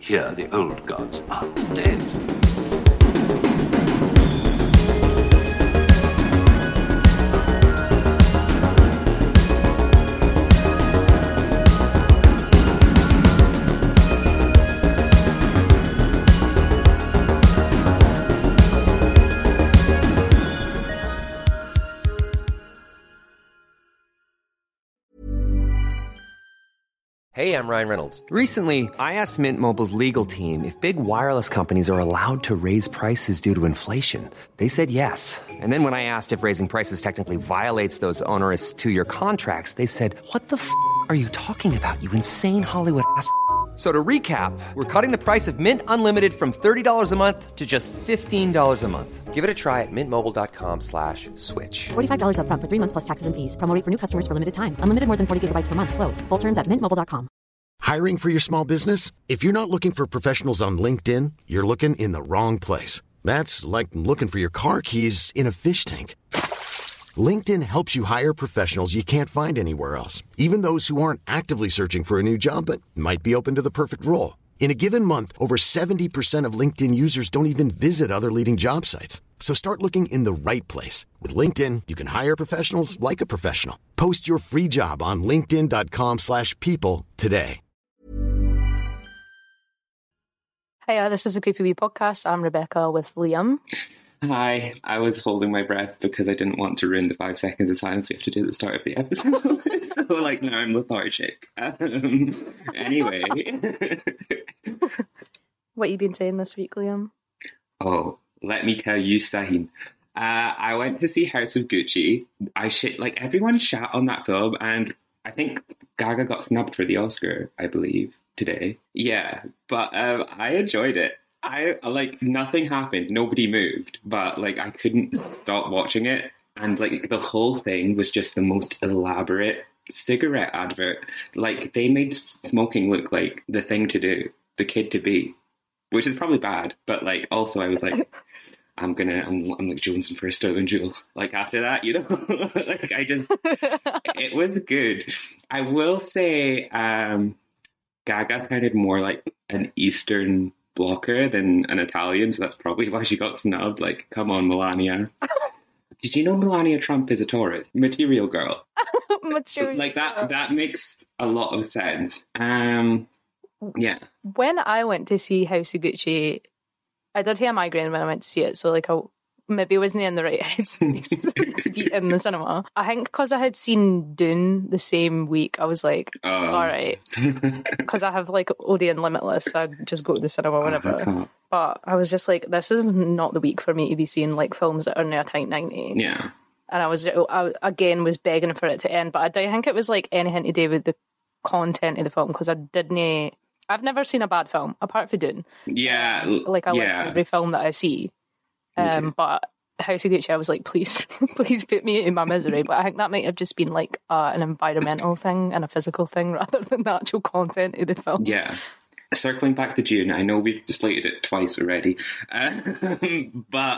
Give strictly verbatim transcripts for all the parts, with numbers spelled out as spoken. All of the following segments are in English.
Here, the old gods are dead. Hey, I'm Ryan Reynolds. Recently, I asked Mint Mobile's legal team if big wireless companies are allowed to raise prices due to inflation. They said yes. And then when I asked if raising prices technically violates those onerous two-year contracts, they said, what the f*** are you talking about, you insane Hollywood ass f- So to recap, we're cutting the price of Mint Unlimited from thirty dollars a month to just fifteen dollars a month. Give it a try at mintmobile.com slash switch. forty-five dollars up front for three months plus taxes and fees. Promo rate for new customers for limited time. Unlimited more than forty gigabytes per month. Slows full terms at mint mobile dot com. Hiring for your small business? If you're not looking for professionals on LinkedIn, you're looking in the wrong place. That's like looking for your car keys in a fish tank. LinkedIn helps you hire professionals you can't find anywhere else, even those who aren't actively searching for a new job but might be open to the perfect role. In a given month, over seventy percent of LinkedIn users don't even visit other leading job sites. So start looking in the right place. With LinkedIn, you can hire professionals like a professional. Post your free job on linkedin.com slash people today. Hiya, this is a Creepy Wee podcast. I'm Rebecca with Liam. Hi, I was holding my breath because I didn't want to ruin the five seconds of silence we have to do at the start of the episode. So, like, now I'm lethargic. Um, anyway. What you been saying this week, Liam? Oh, let me tell you, Sahin. Uh, I went to see House of Gucci. I shit, like, everyone shat on that film, and I think Gaga got snubbed for the Oscar, I believe, today. Yeah, but um, I enjoyed it. I, like, nothing happened. Nobody moved. But, like, I couldn't stop watching it. And, like, the whole thing was just the most elaborate cigarette advert. Like, they made smoking look like the thing to do, the kid to be, which is probably bad. But, like, also I was like, I'm gonna, I'm, I'm like jonesing for a Sterling Jewel. Like, after that, you know? Like, I just, it was good. I will say, um, Gaga sounded more like an Eastern blocker than an Italian, so that's probably why she got snubbed. Like, come on, Melania. Did you know Melania Trump is a Taurus? Material girl. Material like that girl. that makes a lot of sense. Um yeah. When I went to see House of Gucci, I did have a migraine when I went to see it, so like I maybe wasn't in the right headspace to be in the cinema. I think because I had seen Dune the same week, I was like, Um, all right. Because I have like Odeon Limitless, so I just go to the cinema whenever. Oh, but I was just like, this is not the week for me to be seeing like films that are now tight ninety. yeah. And I was, I again was begging for it to end, but I don't think it was like anything to do with the content of the film, because I didn't, I've never seen a bad film apart from Dune. Yeah. Like I yeah. like every film that I see. Um, Okay. But House of Gucci, I was like, please, please put me in my misery. But I think that might have just been like uh, an environmental thing and a physical thing rather than the actual content of the film. Yeah. Circling back to June, I know we've slated it twice already, um, but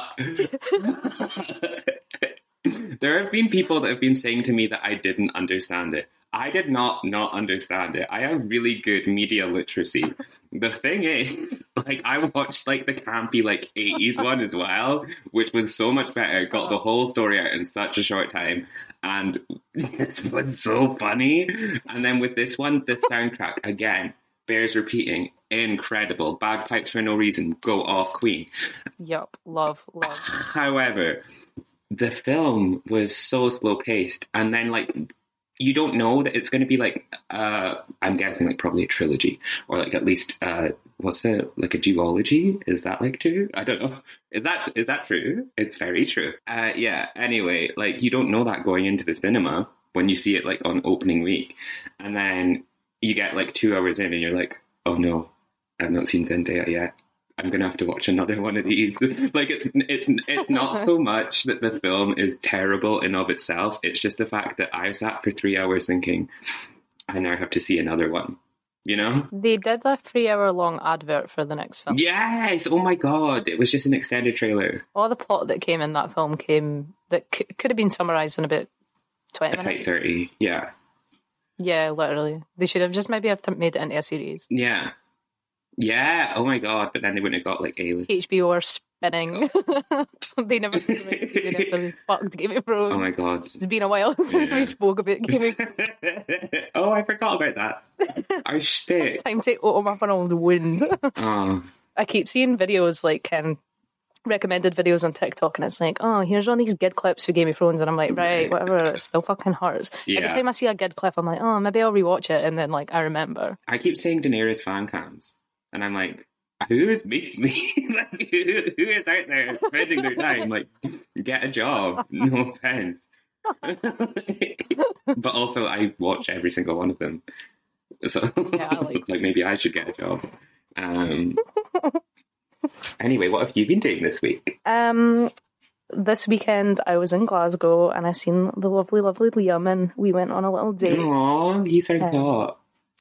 there have been people that have been saying to me that I didn't understand it. I did not not understand it. I have really good media literacy. The thing is, like, I watched like the campy like eighties one as well, which was so much better. Got the whole story out in such a short time, and it was so funny. And then with this one, the soundtrack again bears repeating. Incredible. Bagpipes for no reason. Go off, Queen. Yup. Love, love. However, the film was so slow paced, and then like you don't know that it's going to be like uh I'm guessing like probably a trilogy, or like at least uh what's it, like a duology? Is that like true? I don't know. Is that is that true? It's very true. Uh yeah. Anyway, like you don't know that going into the cinema when you see it like on opening week, and then you get like two hours in and you're like, oh no, I've not seen Zendaya yet. I'm gonna have to watch another one of these. Like it's it's it's not so much that the film is terrible in of itself. It's just the fact that I sat for three hours thinking, I now have to see another one. You know? They did a three-hour-long advert for the next film. Yes! Oh my god! It was just an extended trailer. All the plot that came in that film came that c- could have been summarised in about twenty At minutes. like thirty, yeah. Yeah, literally. They should have just maybe have t- made it into a series. Yeah. Yeah, oh my god, but then they wouldn't have got like A-list. H B O are spinning. They never really fucked Game of Thrones. Oh my god. It's been a while since Yeah. we spoke about Game of Thrones. Oh, I forgot about that. Our shtick. Time to open up an old wound. Oh, I keep seeing videos like um, recommended videos on TikTok, and it's like, oh, here's all these good clips for Game of Thrones, and I'm like, right, whatever, it still fucking hurts. Every Yeah. time I see a good clip, I'm like, oh, maybe I'll rewatch it, and then like I remember. I keep saying Daenerys fan cams, and I'm like, who is making me? Like, who, who is out there spending their time? Like, get a job. No offense. But also, I watch every single one of them. So, Yeah, I like- like, maybe I should get a job. Um. Anyway, what have you been doing this week? Um, this weekend I was in Glasgow and I seen the lovely, lovely Liam, and we went on a little date. Aw, he sounds Um, hot.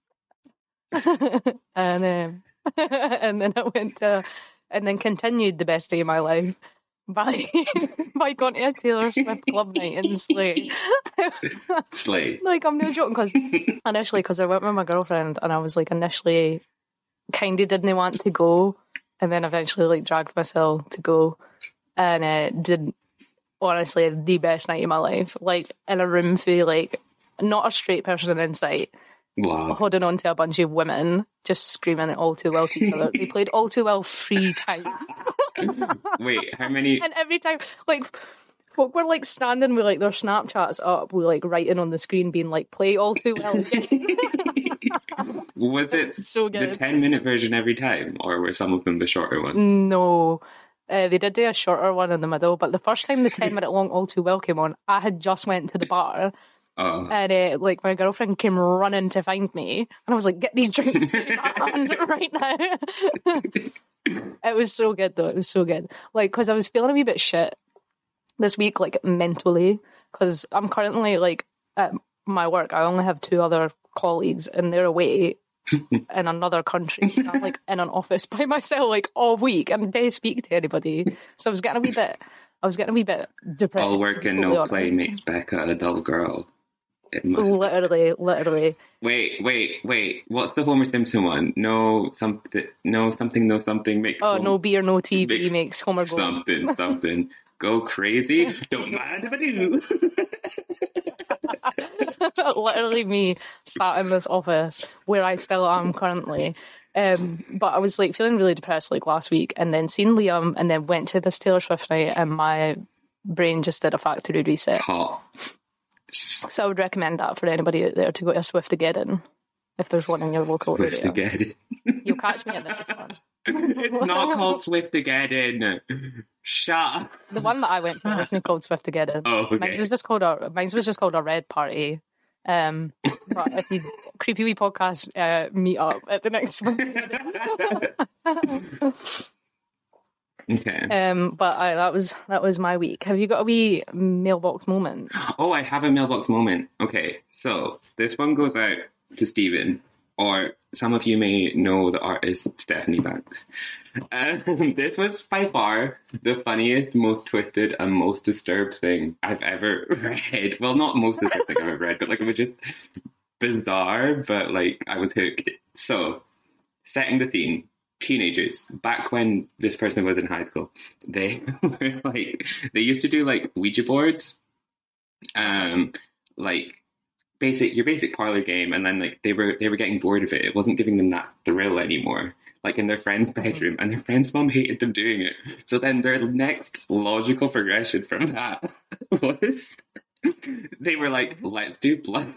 and um, and then I went to, and then continued the best day of my life by by going to a Taylor Swift club night in Slay. Slay. Like, I'm no joking, because initially, because I went with my girlfriend, and I was like initially kind of didn't want to go, and then eventually like dragged myself to go, and uh, did honestly the best night of my life. Like, in a room full, like, not a straight person in sight, Wow. holding on to a bunch of women, just screaming it all too well to each other. They played all too well three times. Wait, how many? And every time, like, folk were like standing with like their Snapchats up, with like writing on the screen, being like, "Play all too well." Was it So the good. ten minute version every time, or were some of them the shorter ones? No, uh, they did do a shorter one in the middle, but the first time the ten minute long all too well came on, I had just went to the bar. Oh, And uh, like my girlfriend came running to find me, and I was like, "Get these drinks right now!" It was so good, though. It was so good. Like, because I was feeling a wee bit shit this week, like mentally, because I'm currently like at my work. I only have two other colleagues, and they're away in another country. I'm like in an office by myself, like all week, and didn't speak to anybody. So I was getting a wee bit. I was getting a wee bit depressed. all work to be and totally no play honest. makes Becca a dull girl. It must- Literally, literally. Wait, wait, wait. What's the Homer Simpson one? No something, no something, no something. Make Oh, Homer- no beer, no T V Make makes Homer go. something, something. Go crazy. Don't mind if I do. Literally me sat in this office where I still am currently. Um, but I was like feeling really depressed like last week, and then seen Liam, and then went to this Taylor Swift night, and my brain just did a factory reset. Hot. So I would recommend that for anybody out there to go to a Swiftageddon if there's one in your local Swift area. again. You'll catch me at the next one. It's not called Swift again. Shut up. The one that I went to wasn't called Swiftageddon. Oh, okay. Mine was just called a mine was just called a Red Party. Um, but if you creepy wee podcast uh, meet up at the next one. Okay. um, but I, that was that was my week. Have you got a wee mailbox moment? Oh, I have a mailbox moment. Okay, so this one goes out to Stephen, or some of you may know the artist Stephanie Banks. Um, this was by far the funniest, most twisted, and most disturbed thing I've ever read. Well, not most disturbed thing I've ever read, but like it was just bizarre, but like I was hooked. So, setting the scene. Teenagers, back when this person was in high school, they were like, they used to do like Ouija boards, um, like basic, your basic parlor game, and then like they were, they were getting bored of it. It wasn't giving them that thrill anymore, like in their friend's bedroom, and their friend's mom hated them doing it. So then their next logical progression from that was they were like, let's do blood.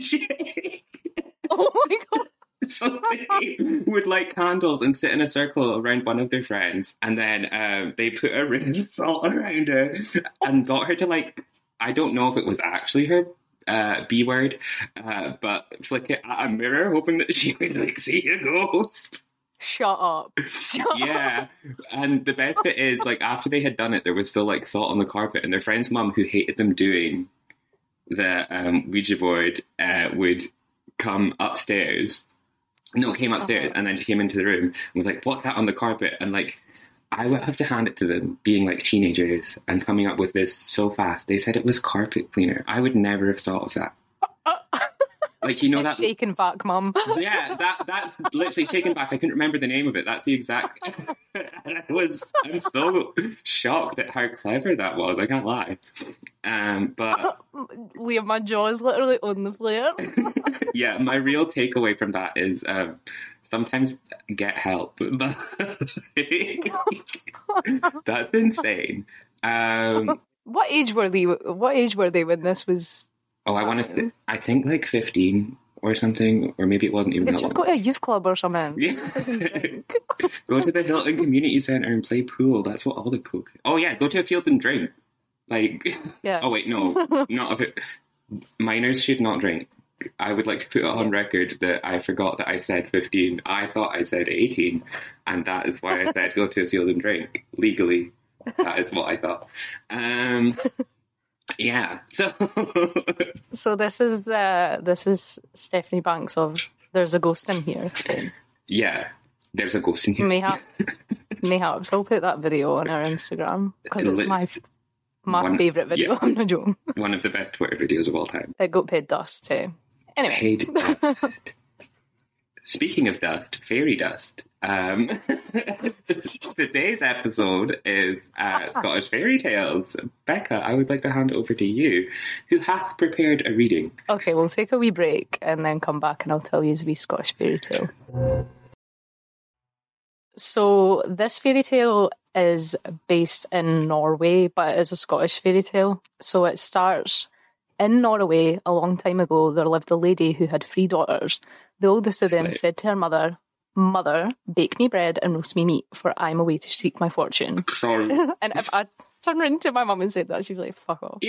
Oh my god. So they would light candles and sit in a circle around one of their friends, and then um, they put a ring of salt around her and got her to, like, I don't know if it was actually her uh, B word, uh, but flick it at a mirror, hoping that she would like see a ghost. Shut up. Shut Yeah, and the best bit is, like, after they had done it, there was still like salt on the carpet, and their friend's mum, who hated them doing the um, Ouija board, uh, would come upstairs. No, came upstairs, and then she came into the room and was like, what's that on the carpet? And like, I would have to hand it to them, being like teenagers and coming up with this so fast. They said it was carpet cleaner. I would never have thought of that. Like, you know that... Shaken back, mum. Yeah, that that's literally Shaken Back. I couldn't remember the name of it. That's the exact... And I was, I'm so shocked at how clever that was. I can't lie. Um, but... Liam, my jaw is literally on the floor. Yeah, my real takeaway from that is um, sometimes get help. That's insane. Um, what age were they? What age were they when this was? Oh, I want to. Th- I think like fifteen or something, or maybe it wasn't even They that just long. go to a youth club or something. Yeah. Go to the Hilton Community Centre and play pool. That's what all the cool kids... Oh yeah, go to a field and drink. Like, yeah. Oh wait, no, not if it... Minors should not drink. I would like to put it on record that I forgot that I said fifteen. I thought I said eighteen, and that is why I said go to a field and drink legally. That is what I thought. Um, yeah. So, so this is uh, this is Stephanie Banks of There's a Ghost in Here. Yeah, there's a ghost in here. Mayhaps, mayhaps I'll put that video on our Instagram because it's my my One, favourite video. yeah. I'm not joking. One of the best Twitter videos of all time. It got paid dust too. Anyway. Paid dust. Speaking of dust, fairy dust. Um, today's episode is uh, Scottish fairy tales. Becca, I would like to hand it over to you, who hath prepared a reading. Okay, we'll take a wee break and then come back and I'll tell you a wee Scottish fairy tale. So this fairy tale is based in Norway, but it is a Scottish fairy tale. So it starts in Norway a long time ago. There lived a lady who had three daughters. The oldest of them Right. said to her mother, "Mother, bake me bread and roast me meat, for I'm away to seek my fortune." Sorry. And if I turned around to my mum and said that, she'd be like, "Fuck off."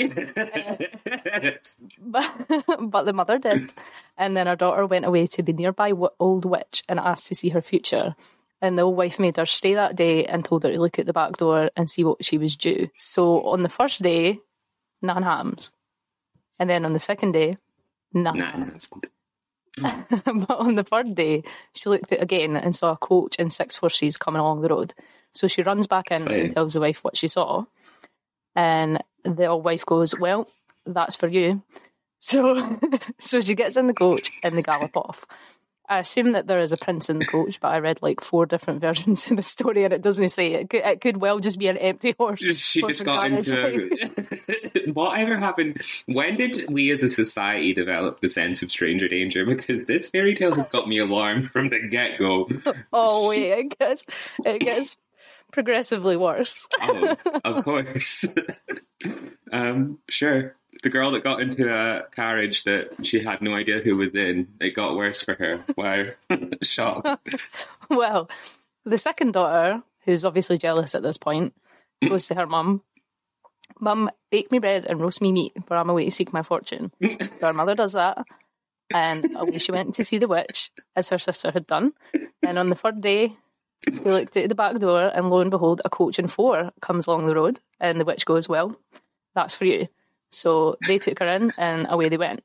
But, but the mother did. And then her daughter went away to the nearby w- old witch and asked to see her future. And the old wife made her stay that day and told her to look at the back door and see what she was due. So on the first day, none hams. And then on the second day, none Nah. hams. But on the third day, she looked at again and saw a coach and six horses coming along the road. So she runs back in Right. and tells the wife what she saw. And the old wife goes, "Well, that's for you." So, so she gets in the coach and they gallop off. I assume that there is a prince in the coach, but I read like four different versions of the story and it doesn't say. It could, it could well just be an empty horse. She horse just and got carriage. into whatever happened. When did we as a society develop the sense of stranger danger? Because this fairy tale has got me alarmed from the get-go. Oh wait, it gets it gets progressively worse. Oh, of course. um, sure. The girl that got into a carriage that she had no idea who was in, it got worse for her. Wow. Shock. Well, the second daughter, who's obviously jealous at this point, goes to her mum. "Mum, bake me bread and roast me meat, for I'm away to seek my fortune." So her mother does that, and away she went to see the witch, as her sister had done. And on the third day, she looked out the back door, and lo and behold, a coach and four comes along the road, and the witch goes, "Well, that's for you." So they took her in, and away they went.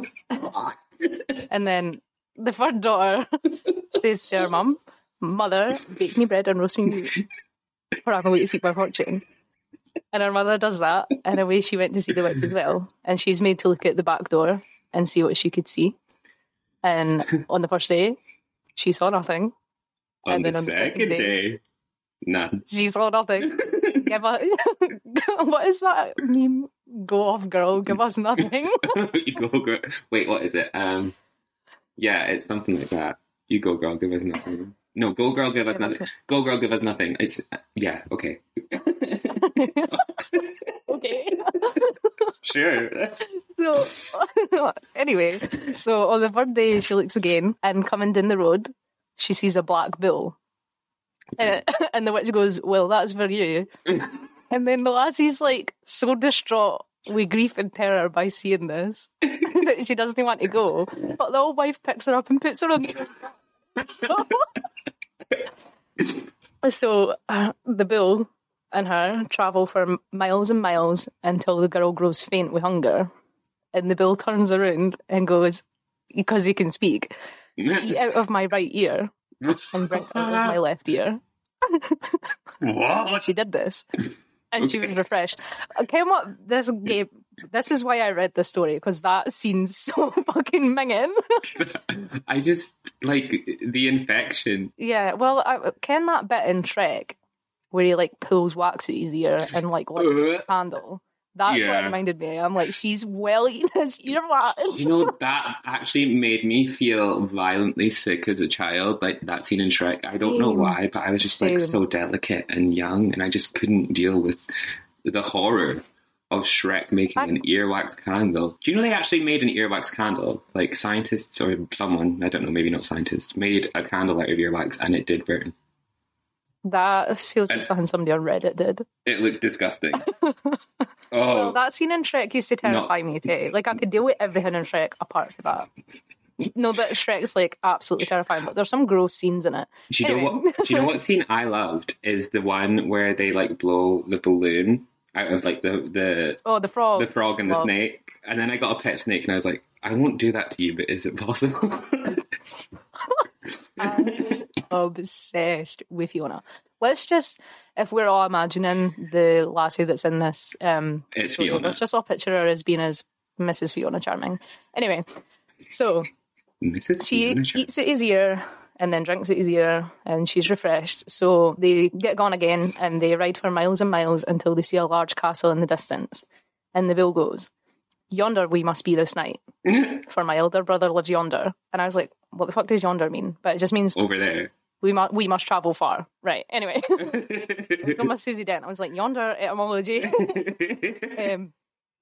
And then the third daughter says to her mum, "Mother, bake me bread and roast me meat, for I'm away to seek my fortune." And her mother does that, and away she went to see the witch as well. And she's made to look at the back door and see what she could see. And on the first day, she saw nothing. On And the then on the second second day, day- none. She saw nothing. Give us, what is that meme? "Go off, girl. Give us nothing." You go, girl. Wait, what is it? Um, yeah, it's something like that. You go, girl, give us nothing. No, go, girl, give us Give us nothing. Go, girl, give us nothing. It's yeah, okay. Okay. Sure. So, anyway, so on the third day, she looks again, and coming down the road, she sees a black bull. Uh, and the witch goes, "Well, that's for you." And then the lassie's like so distraught with grief and terror by seeing this that she doesn't want to go. But the old wife picks her up and puts her on. So uh, the bull and her travel for miles and miles until the girl grows faint with hunger. And the bull turns around and goes, because he can speak, "Eat out of my right ear and drink out of my left ear." What? She did this. And she was refreshed. Okay, what this gave This is why I read the story, because that scene's so fucking minging. I just, like, the infection. Yeah, well, I, ken that bit in Shrek where he, like, pulls wax out his ear and, like, lights a candle? That's Yeah. what it reminded me. I'm like, she's well eating his earwax. You know, that actually made me feel violently sick as a child, like that scene in Shrek. I don't know Same. why, but I was just, like, Same. so delicate and young, and I just couldn't deal with the horror of Shrek making I- an earwax candle. Do you know they actually made an earwax candle? Like, scientists or someone, I don't know, maybe not scientists, made a candle out of earwax, and it did burn. That feels like And- something somebody on Reddit did. It looked disgusting. Well, Oh, that scene in Shrek used to terrify me too. Like, I could deal with everything in Shrek apart from that. No, that Shrek's, like, absolutely terrifying, but there's some gross scenes in it. do you know Anyway. what? Do you know what scene I loved is the one where they, like, blow the balloon out of, like, the the Oh, the frog. the frog and the Well, snake, and then I got a pet snake, and I was like, I won't do that to you, but is it possible? I was obsessed with Fiona. Let's just, if we're all imagining the lassie that's in this um, It's story, Fiona. let's just all picture her as being as Missus Fiona Charming. Anyway, so Missus she Fiona Charming. eats at his ear and then drinks at his ear, and she's refreshed. So they get gone again, and they ride for miles and miles until they see a large castle in the distance. And the bill goes, "Yonder we must be this night, for my elder brother lives yonder." And I was like, what the fuck does yonder mean? But it just means Over there. we must we must travel far. Right, anyway. It's almost Susie Dent. I was like, yonder etymology. um,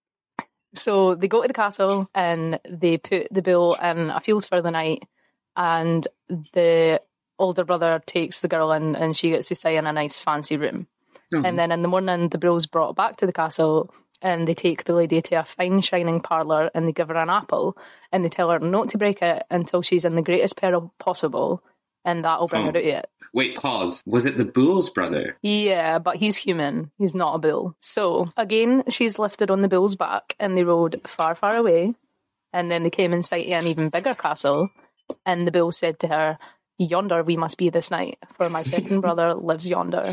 so they go to the castle and they put the bill in a field for the night, and the older brother takes the girl in, and she gets to stay in a nice fancy room. Oh. And then in the morning, the bill's brought back to the castle, and they take the lady to a fine shining parlour, and they give her an apple, and they tell her not to break it until she's in the greatest peril possible, and that'll bring Oh. her out of it. Wait, pause. Was it the bull's brother? Yeah, but he's human. He's not a bull. So, again, she's lifted on the bull's back, and they rode far, far away, and then they came in sight of an even bigger castle, and the bull said to her, "Yonder we must be this night, for my second brother lives yonder."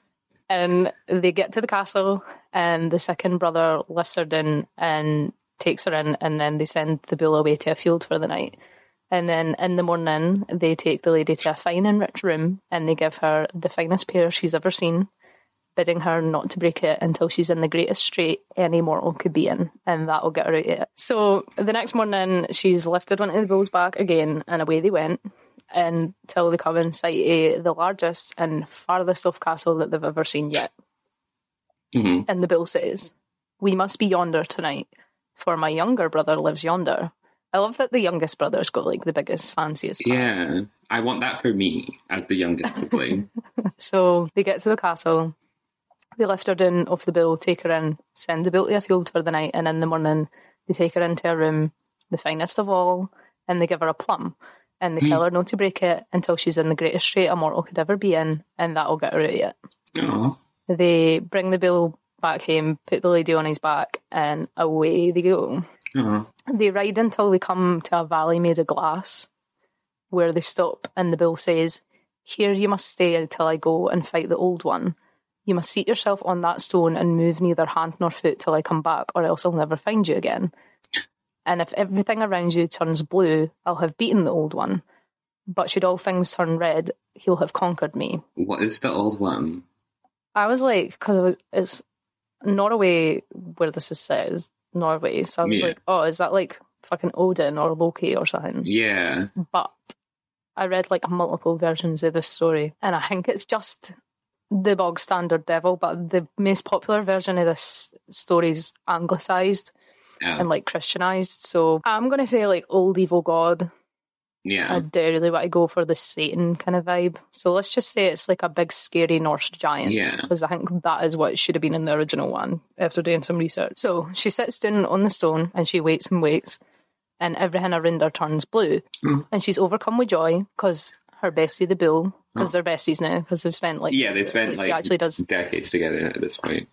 And they get to the castle, and the second brother lifts her in and takes her in, and then they send the bull away to a field for the night. And then in the morning, they take the lady to a fine and rich room, and they give her the finest pear she's ever seen, bidding her not to break it until she's in the greatest strait any mortal could be in, and that'll get her out of it. So the next morning, she's lifted onto the bull's back again, and away they went, until they come in sight of the largest and farthest off castle that they've ever seen yet. hmm And the bill says, "We must be yonder tonight, for my younger brother lives yonder." I love that the youngest brother's got, like, the biggest, fanciest car. Yeah. I want that for me, as the youngest sibling. So they get to the castle, they lift her down off the bill, take her in, send the bill to a field for the night, and in the morning they take her into a room, the finest of all, and they give her a plum. And they tell her not to break it until she's in the greatest strait a mortal could ever be in, and that'll get her out of it. Aw. They bring the bill back home, put the lady on his back, and away they go. Aw. They ride until they come to a valley made of glass, where they stop, and the bill says, "Here you must stay until I go and fight the old one. You must seat yourself on that stone and move neither hand nor foot till I come back, or else I'll never find you again. And if everything around you turns blue, I'll have beaten the old one. But should all things turn red, he'll have conquered me." What is the old one? I was like, because it was, it's Norway where this is set, is Norway. So I was Yeah. like, oh, is that like fucking Odin or Loki or something? Yeah. But I read like multiple versions of this story, and I think it's just the bog standard devil, but the most popular version of this story is anglicised Yeah. and like Christianized. So I'm going to say like old evil god. yeah. I do really want to go for the Satan kind of vibe. So let's just say it's like a big scary Norse giant. Yeah. Because I think that is what it should have been in the original one after doing some research. So she sits down on the stone and she waits and waits, and everything around her turns blue. Mm. And she's overcome with joy because her bestie, the bull, because they're besties now, because they've spent like... Yeah, they spent she like actually does, decades together at this point.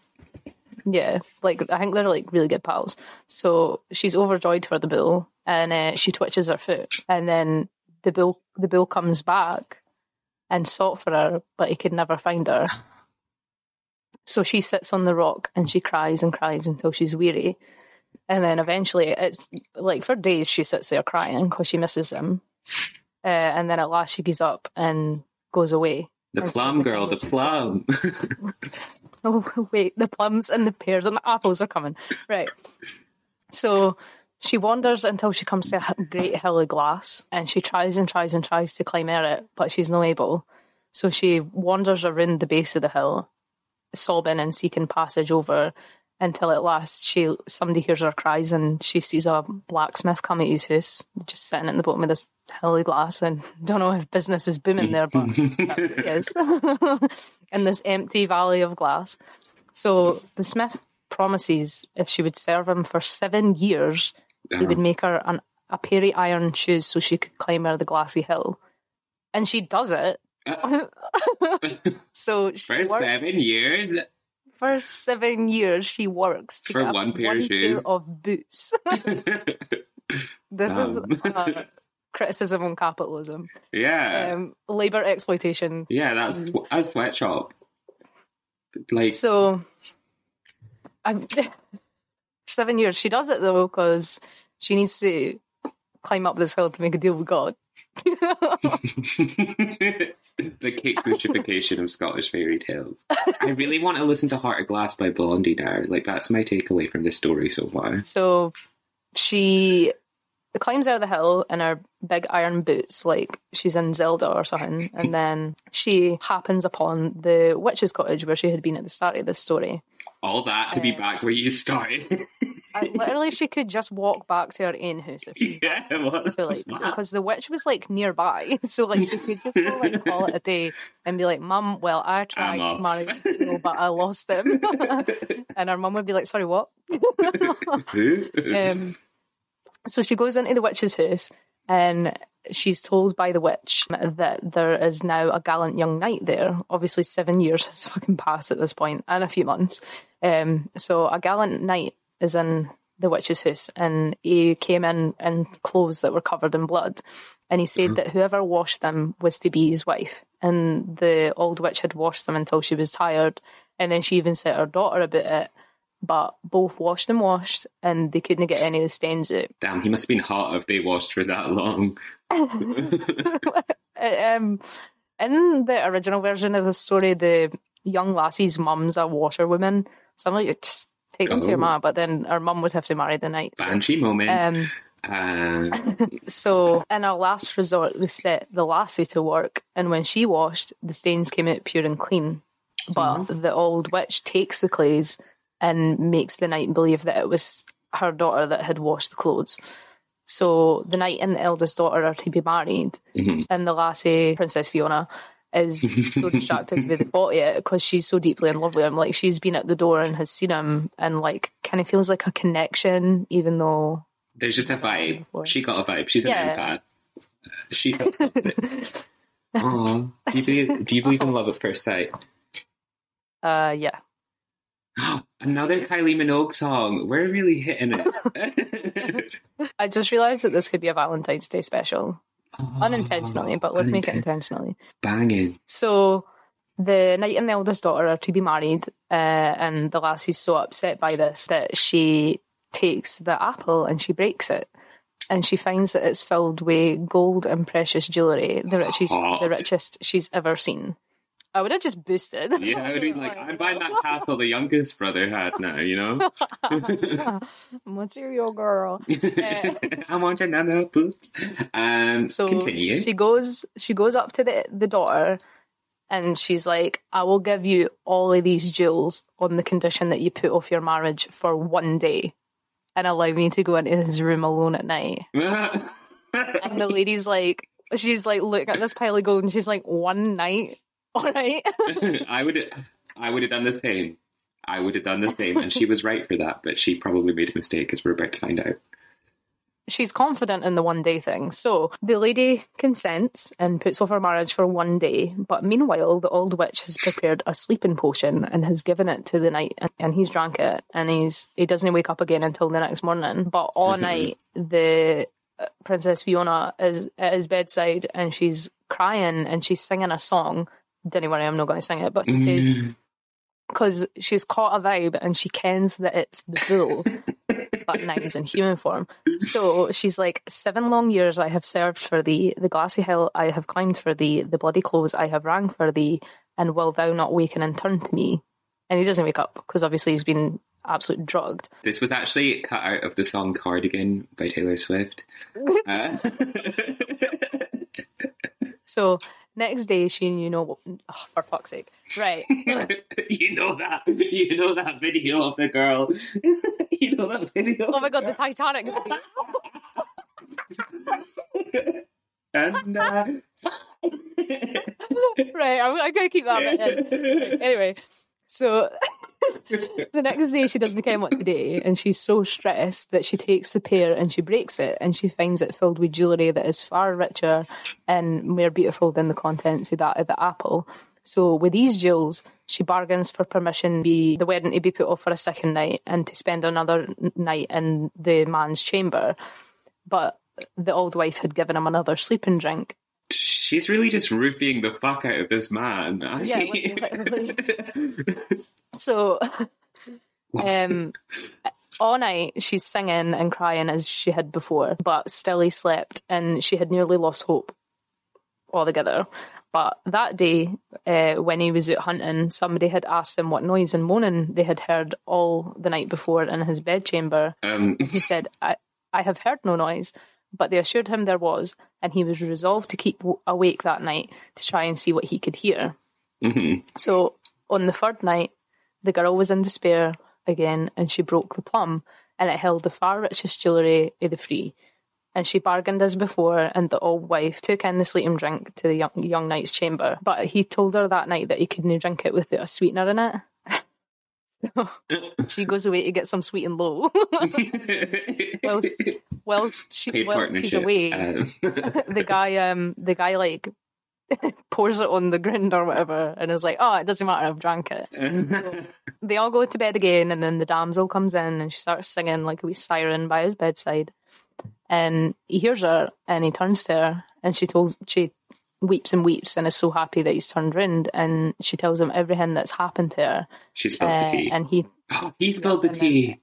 yeah, like I think they're like really good pals. So she's overjoyed for the bull, and uh, she twitches her foot, and then the bull the bull comes back and sought for her, but he could never find her. So she sits on the rock and she cries and cries until she's weary, And then eventually, it's like for days she sits there crying because she misses him. Uh, and then at last she gives up and goes away. The and plum girl, the plum. Oh, wait, the plums and the pears and the apples are coming. Right. So she wanders until she comes to a great hill of glass, and she tries and tries and tries to climb it, but she's not able. So she wanders around the base of the hill, sobbing and seeking passage over, until at last she somebody hears her cries and she sees a blacksmith come at his house, just sitting at the bottom of this hill of glass, and don't know if business is booming there, but it is. In this empty valley of glass. So the smith promises if she would serve him for seven years, uh-huh. he would make her an, a pair of iron shoes so she could climb her the glassy hill. And she does it. Uh, so she for works, seven years? For seven years she works to for get one pair one of shoes? Pair of boots. This um. is uh, criticism on capitalism. Yeah. Um, labour exploitation. Yeah, that's a sweatshop. Like so, I'm, seven years. She does it though because she needs to climb up this hill to make a deal with God. The Kate Bush'ification of Scottish fairy tales. I really want to listen to Heart of Glass by Blondie now. Like that's my takeaway from this story so far. So she climbs out of the hill in her big iron boots, like she's in Zelda or something, and then she happens upon the witch's cottage where she had been at the start of this story. All that to uh, be back where you started. I, literally, she could just walk back to her own house if she's yeah, to, like, because the witch was like nearby, so like she could just go, like call it a day and be like, "Mum, well, I tried to marry you, but I lost him," and her mum would be like, "Sorry, what?" um. So she goes into the witch's house and she's told by the witch that there is now a gallant young knight there. Obviously seven years has fucking passed at this point, and a few months. Um, so a gallant knight is in the witch's house, and he came in in clothes that were covered in blood, and he said mm-hmm. that whoever washed them was to be his wife. And the old witch had washed them until she was tired, and then she even said her daughter about it. But both washed and washed, and they couldn't get any of the stains out. Damn, he must have been hot if they washed for that long. um, in the original version of the story, the young lassie's mum's a washerwoman. So I'm like, just take them oh. to your mum. But then her mum would have to marry the knight. So. Banshee moment. Um, uh... so in a last resort, they set the lassie to work, and when she washed, the stains came out pure and clean. But mm-hmm. the old witch takes the clays and makes the knight believe that it was her daughter that had washed the clothes. So the knight and the eldest daughter are to be married, mm-hmm. and the lassie, Princess Fiona, is so distracted with the thought of it because she's so deeply in love with him. Like, she's been at the door and has seen him, and like kind of feels like a connection, even though there's just a vibe. She got a vibe. She's an yeah. empath. She felt something. Aww. Do you believe, do you believe in love at first sight? Uh, yeah. Another Kylie Minogue song. We're really hitting it. I just realised that this could be a Valentine's Day special. Oh, unintentionally, but let's make it intentionally. Banging. So the knight and the eldest daughter are to be married, uh, and the lassie's so upset by this that she takes the apple and she breaks it. And she finds that it's filled with gold and precious jewellery, the richest, the richest she's ever seen. I would have just boosted. Yeah, I would be like, I'm buying that castle the youngest brother had now, you know? Material girl. Uh, I want another boost. Um, so continue. she goes, she goes up to the, the daughter and she's like, I will give you all of these jewels on the condition that you put off your marriage for one day and allow me to go into his room alone at night. And the lady's like, she's like, look at this pile of gold, and she's like, one night? All right. I would I would have done the same. I would have done the same. And she was right for that, but she probably made a mistake, as we're about to find out. She's confident in the one day thing. So the lady consents and puts off her marriage for one day. But meanwhile, the old witch has prepared a sleeping potion and has given it to the knight, and he's drank it, and he's he doesn't wake up again until the next morning. But all night, the Princess Fiona is at his bedside and she's crying and she's singing a song. Don't worry, I'm not going to sing it, but she says, because she's caught a vibe and she kens that it's the fool. but now he's in human form. So she's like, seven long years I have served for thee, the glassy hill I have climbed for thee, the bloody clothes I have rang for thee, and will thou not waken and turn to me? And he doesn't wake up because obviously he's been absolutely drugged. This was actually cut out of the song Cardigan by Taylor Swift. uh. So next day, she, you know, oh, for fuck's sake, right? you know that, you know that video of the girl. you know that video. Oh my god, the Titanic video. and uh... right, I'm, I'm gonna keep that bit in. Anyway, so the next day she does the chemo today, and she's so stressed that she takes the pear and she breaks it, and she finds it filled with jewellery that is far richer and more beautiful than the contents of that of the apple. So with these jewels, she bargains for permission be the wedding to be put off for a second night and to spend another night in the man's chamber. But the old wife had given him another sleeping drink. She's really just roofing the fuck out of this man. Yeah. So, um, all night she's singing and crying as she had before, but still he slept, and she had nearly lost hope altogether. But that day, uh, when he was out hunting, somebody had asked him what noise and moaning they had heard all the night before in his bedchamber. Um. He said, I, I have heard no noise, but they assured him there was, and he was resolved to keep w- awake that night to try and see what he could hear. Mm-hmm. So on the third night, the girl was in despair again, and she broke the plum, and it held the far richest jewellery of the three. And she bargained as before, and the old wife took in the sleeping drink to the young, young knight's chamber. But he told her that night that he couldn't drink it with a sweetener in it. So she goes away to get some sweet and low. whilst whilst, she, whilst he's away, um. the guy, um, the guy like pours it on the ground or whatever, and is like, "Oh, it doesn't matter, I've drank it." So they all go to bed again, and then the damsel comes in and she starts singing like a wee siren by his bedside, and he hears her and he turns to her, and she tells she weeps and weeps and is so happy that he's turned round, and she tells him everything that's happened to her. She spilled uh, the tea. And he... Oh, he spilled the tea.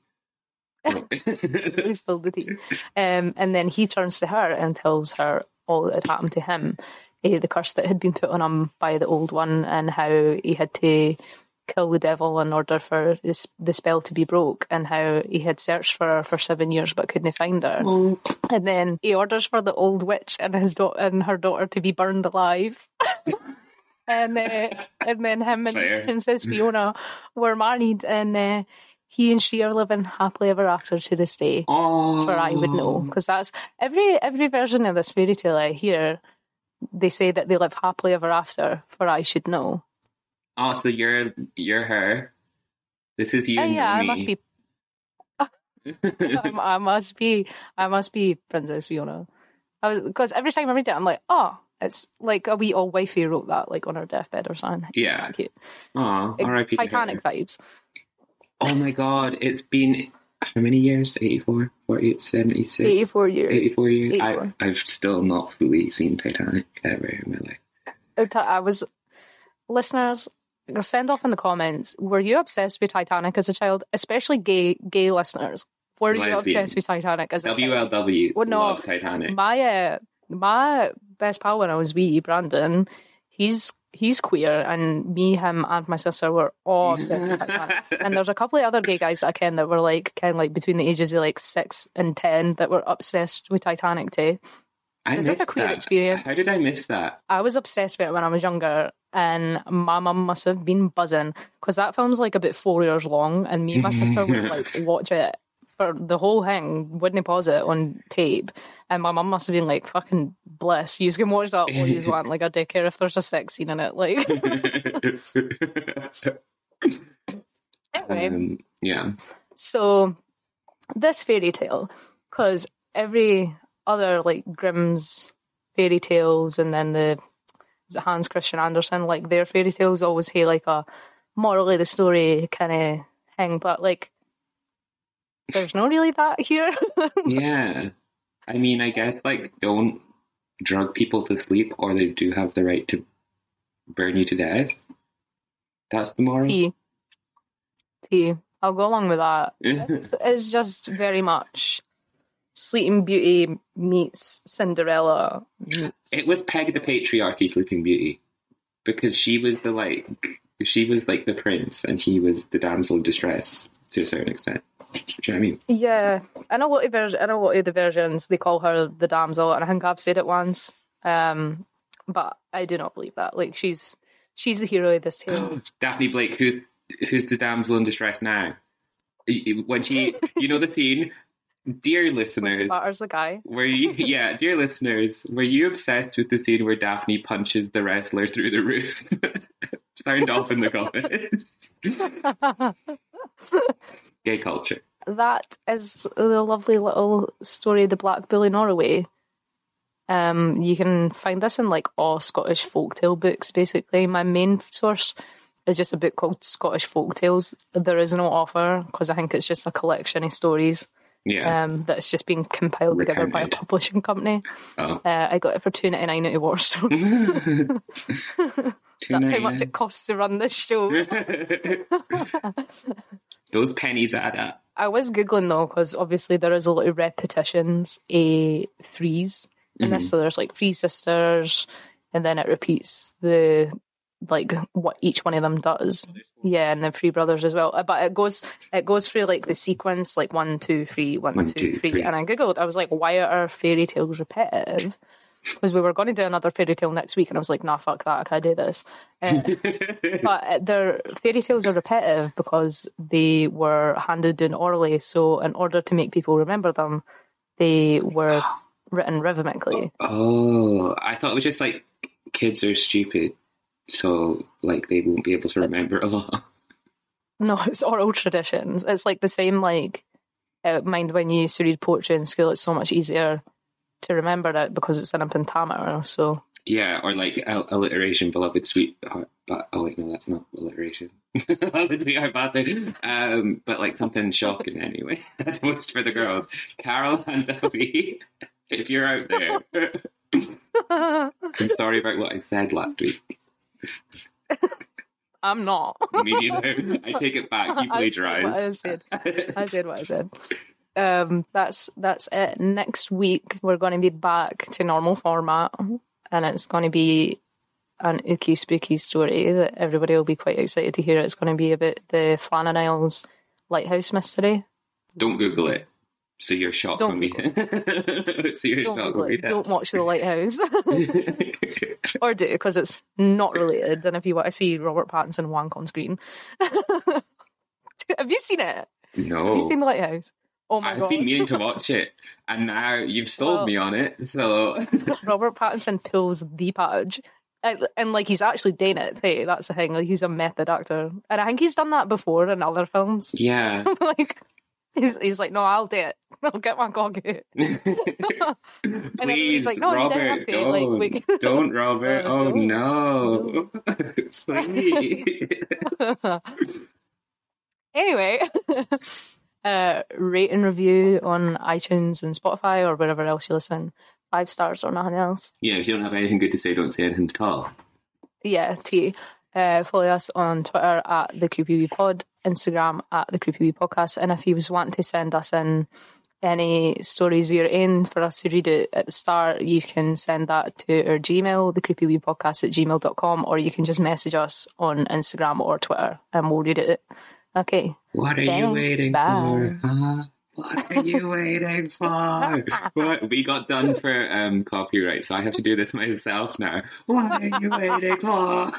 he spilled the tea. Um, and then he turns to her and tells her all that had happened to him. Uh, the curse that had been put on him by the old one, and how he had to kill the devil in order for this, the spell to be broke, and how he had searched for her for seven years but couldn't find her. Mm. And then he orders for the old witch and his da- and her daughter to be burned alive. and uh, and then him and Fair. Princess Fiona were married, and uh, he and she are living happily ever after to this day. Oh. For I would know, because that's every every version of this fairy tale I hear. They say that they live happily ever after, for I should know. Oh, so you're you're her. This is you. Uh, and yeah, me. I must be. I, I must be. I must be Princess Fiona. I was because every time I read it, I'm like, oh, it's like a wee old wifey wrote that, like on her deathbed or something. Yeah. Cute. Aw, R I P Titanic vibes. Oh my god, it's been how many years? eighty-four, forty-eight, seventy-six eighty-four years. eighty-four years. eighty-four. I, I've still not fully seen Titanic ever in my life. I was, listeners, send off in the comments, were you obsessed with Titanic as a child? Especially gay gay listeners. Were you Lesbian. obsessed with Titanic as a W L W child? Well, no, love Titanic. My, uh, my best pal when I was wee, Brandon, he's he's queer, and me, him, and my sister were all obsessed with Titanic. And there's a couple of other gay guys that I ken that were like, kind of like between the ages of like six and ten that were obsessed with Titanic too. I Is missed that a queer that. experience? How did I miss that? I was obsessed with it when I was younger, and my mum must have been buzzing, because that film's like about four years long, and me and my sister would like watch it for the whole thing, wouldn't pause it on tape, and my mum must have been like, fucking bliss, you can watch that all you want, like I don't care if there's a sex scene in it, like. Anyway, um, yeah. So this fairy tale, because every other like Grimm's fairy tales, and then the is it Hans Christian Andersen, like their fairy tales always have like a moral of the story kind of thing, but like there's not really that here. Yeah, I mean, I guess like don't drug people to sleep, or they do have the right to burn you to death. That's the moral. Tea, tea. I'll go along with that. This is just very much Sleeping Beauty meets Cinderella. Meets... It was Peg the patriarchy Sleeping Beauty, because she was the like she was like the prince and he was the damsel in distress to a certain extent. Do you know what I mean? Yeah, in a lot of ver- in a lot of the versions they call her the damsel, and I think I've said it once, um, but I do not believe that. Like she's she's the hero of this tale. Daphne Blake, who's who's the damsel in distress now? When she, you know the scene. Dear listeners, Batters the guy. Were you, yeah, dear listeners, were you obsessed with the scene where Daphne punches the wrestler through the roof? Sound off in the comments. Gay culture. That is the lovely little story, The Black Bull in Norway. Um, you can find this in like all Scottish folktale books. Basically, my main source is just a book called Scottish Folktales. There is no author because I think it's just a collection of stories. Yeah, um, that's just been compiled together by a publishing company. Oh. Uh, I got it for two ninety nine at Waterstone. That's how much it costs to run this show. Those pennies add up. I was googling though, because obviously there is a lot of repetitions, a threes in mm-hmm. this. So there's like three sisters, and then it repeats the like what each one of them does. Yeah, and the three brothers as well. But it goes it goes through like the sequence, like one, two, three, one, one two, two, three. three. And I googled, I was like, why are fairy tales repetitive? Because we were going to do another fairy tale next week, and I was like, nah, fuck that, I can't do this. Uh, but their fairy tales are repetitive because they were handed down orally. So in order to make people remember them, they were written rhythmically. Oh, I thought it was just like kids are stupid. So, like, they won't be able to remember a lot. No, it's oral traditions. It's like the same, like, uh, mind when you used to read poetry in school, it's so much easier to remember it because it's in a pentameter, so... Yeah, or, like, al- alliteration, beloved sweetheart. But, oh, wait, no, that's not alliteration. Beloved sweetheart bastard. Um, but, like, something shocking, anyway. At most for the girls. Carol and Debbie, if you're out there... I'm sorry about what I said last week. I'm not. Me neither. I take it back. You plagiarized. I said what I said. I said what I said. Um, that's that's it. Next week we're going to be back to normal format, and it's going to be an ooky spooky story that everybody will be quite excited to hear. It's going to be about the Flannan Isles lighthouse mystery. Don't Google it. So you're shocked when we... so you're don't shocked when we Don't watch The Lighthouse. Or do, because it's not related. And if you want to see Robert Pattinson wank on screen. Have you seen it? No. Have you seen The Lighthouse? Oh my I've God. I've been meaning to watch it. And now you've sold well, me on it. So Robert Pattinson pulls the page. And, and like he's actually doing it, hey, that's the thing. Like he's a method actor. And I think he's done that before in other films. Yeah. like... He's, he's like, no, I'll do it. I'll get my cock out. And Please, like, no, Robert, don't. Like, we... don't, Robert. Uh, oh, don't. no. Please. Anyway, uh, rate and review on iTunes and Spotify or wherever else you listen. Five stars or nothing else. Yeah, if you don't have anything good to say, don't say anything at all. Yeah, T. Uh, follow us on Twitter at The Creepy Wee Pod, Instagram at The Creepy Wee Podcast, and if you was wanting to send us in any stories you're in for us to read it at the start, you can send that to our Gmail, The Creepy Wee Podcast at gmail dot com, or you can just message us on Instagram or Twitter and we'll read it. Okay. What are Thanks. you waiting Bye. for? Huh? What are you waiting for? What? We got done for um, copyright, so I have to do this myself now. What are you waiting for?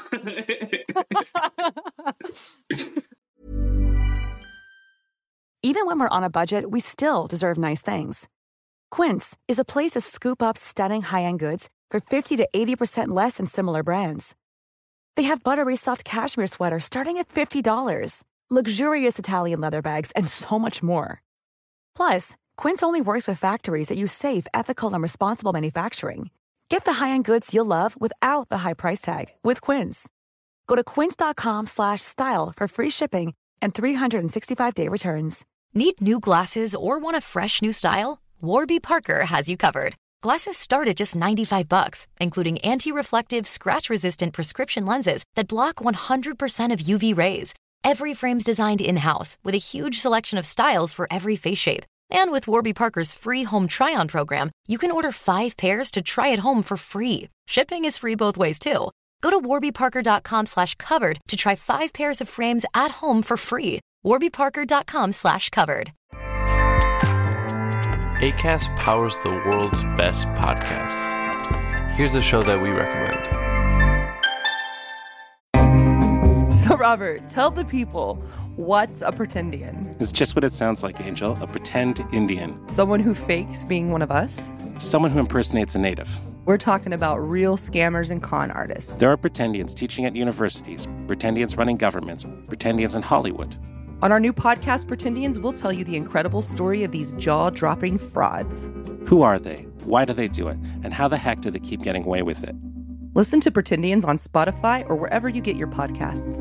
Even when we're on a budget, we still deserve nice things. Quince is a place to scoop up stunning high-end goods for fifty to eighty percent less than similar brands. They have buttery soft cashmere sweaters starting at fifty dollars, luxurious Italian leather bags, and so much more. Plus, Quince only works with factories that use safe, ethical, and responsible manufacturing. Get the high-end goods you'll love without the high price tag with Quince. Go to quince.com slash style for free shipping and three sixty-five day returns. Need new glasses or want a fresh new style? Warby Parker has you covered. Glasses start at just ninety-five bucks, including anti-reflective, scratch-resistant prescription lenses that block one hundred percent of U V rays. Every frame's designed in-house with a huge selection of styles for every face shape. And with Warby Parker's free home try-on program, you can order five pairs to try at home for free. Shipping is free both ways, too. Go to warbyparker.com slash covered to try five pairs of frames at home for free. warbyparker.com slash covered. Acast powers the world's best podcasts. Here's a show that we recommend. So, Robert, tell the people, what's a pretendian? It's just what it sounds like, Angel. A pretend Indian. Someone who fakes being one of us? Someone who impersonates a native. We're talking about real scammers and con artists. There are pretendians teaching at universities, pretendians running governments, pretendians in Hollywood. On our new podcast, Pretendians, we'll tell you the incredible story of these jaw-dropping frauds. Who are they? Why do they do it? And how the heck do they keep getting away with it? Listen to Pretendians on Spotify or wherever you get your podcasts.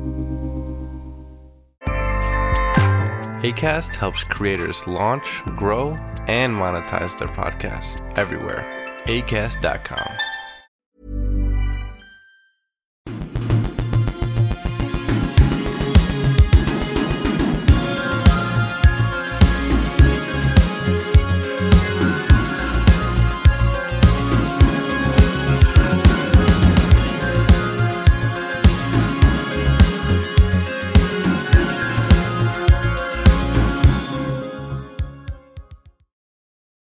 Acast helps creators launch, grow, and monetize their podcasts everywhere. acast dot com.